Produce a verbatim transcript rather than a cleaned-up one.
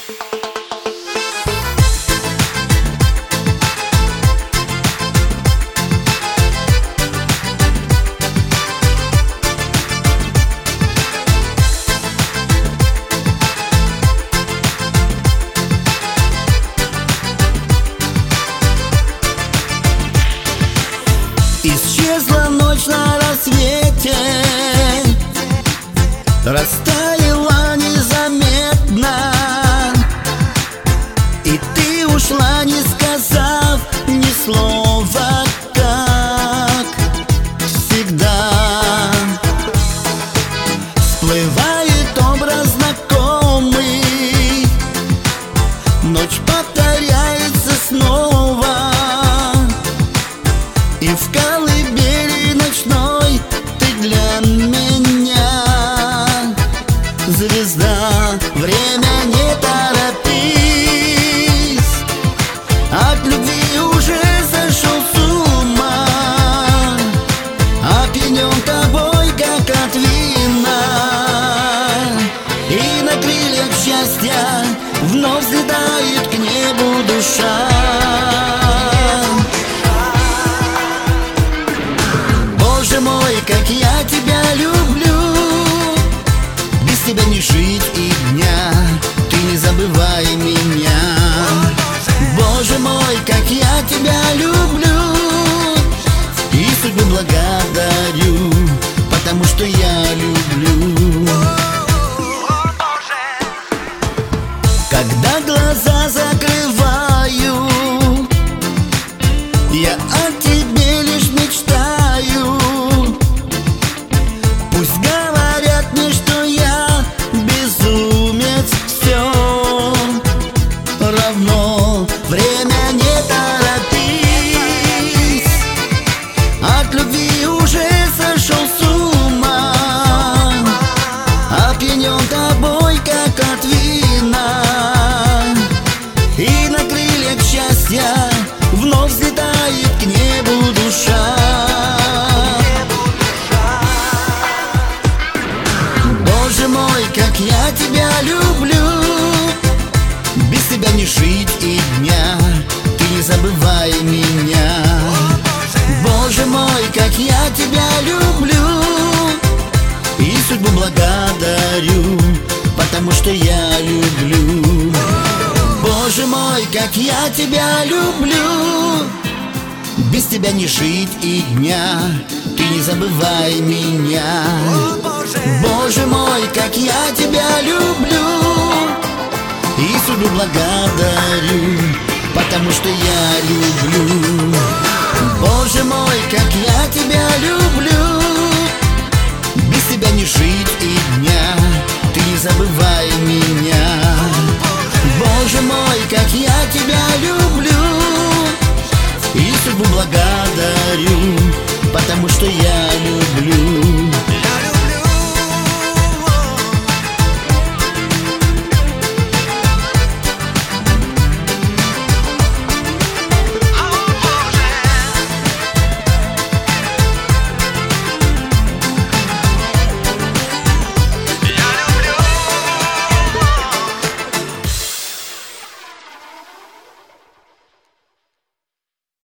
Исчезла ночь на рассвете, растаяла незаметно, и ты ушла, не сказав ни слова, как всегда. Всплывает образ знакомый, ночь повторяется снова, и в колыбели ночной ты для меня звезда. Время, не торопись, от любви уже сошел с ума, опьянен тобой, как от вина, и на крыльях счастья вновь взлетает к небу душа. Боже мой, как я тебя люблю, без тебя не жить и дня, ты не забывай меня. Боже мой, как я тебя люблю, и судьбу благодарю, потому что я люблю. Когда глаза закрываю, я о тебе лишь мечтаю. Пусть говорят мне, что я безумец, все равно. Время, не торопись, от любви уже сошел с ума, опьянен тобой, как от вина, и на крыльях счастья вновь взлетает к небу душа. Боже мой, как я тебя люблю, без тебя не жить и дня, ты не забывай меня. Боже мой, как я тебя люблю, и судьбу благодарю, потому что я люблю. Боже мой, как я тебя люблю, без тебя не жить и дня, ты не забывай меня. Боже мой, как я тебя люблю, и судьбу благодарю, потому что я люблю. Боже мой, как я тебя люблю, без тебя не жить и дня, ты не забывай меня. Боже мой, как я тебя люблю, и судьбу благодарю, потому что я